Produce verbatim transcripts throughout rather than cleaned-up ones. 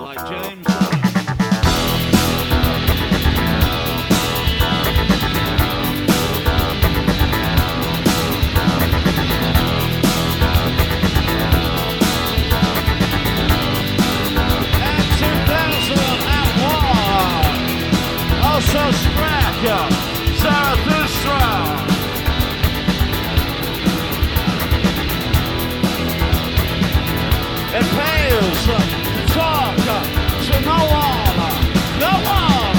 like James. And two thousand one, also Spracker, Zarathustra. It pays to talk to no one, no one.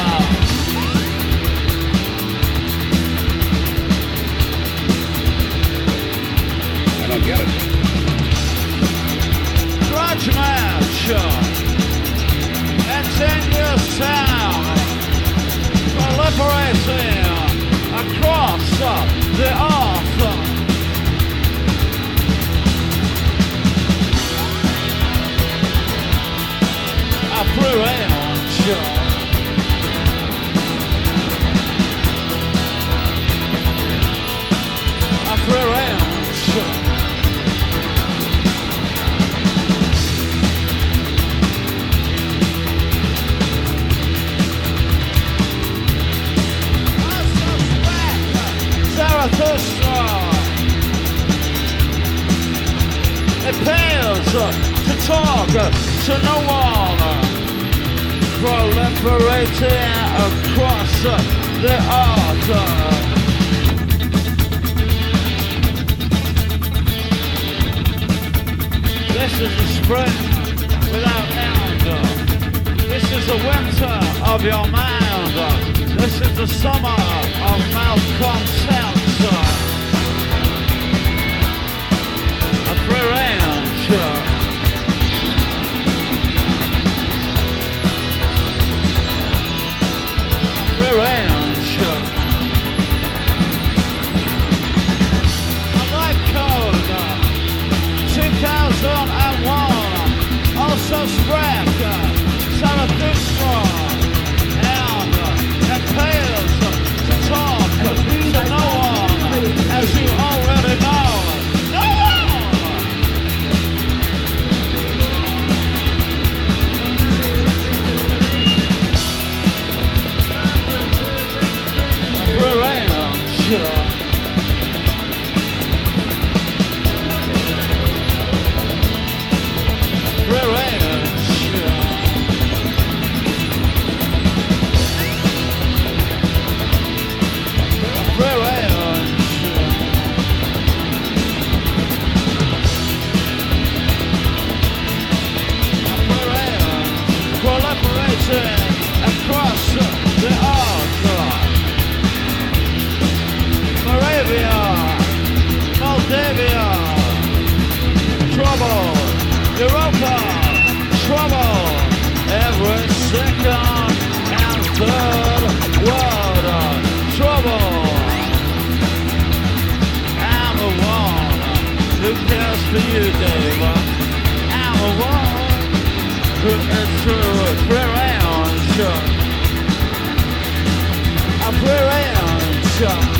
I don't get it. Grudge match and ten years sound proliferating across the earth. A free-range A free-range Zarathustra. It pays to talk to no one, proliferating across the earth. This is the spring without end. This is the winter of your mind. This is the summer of malcontent. A free range. Free range. I like code. two thousand one. Also Spracker, Zarathustra. And it pays to talk to no one, as you already know. No one! Free range. Free range. Free range. Free range. Proliferating across the earth. Moravia, Moldavia, trouble, Europa, trouble, every second and third world, trouble. I'm the one who cares for you, Dave. I'm the one who is true, free range. A free range.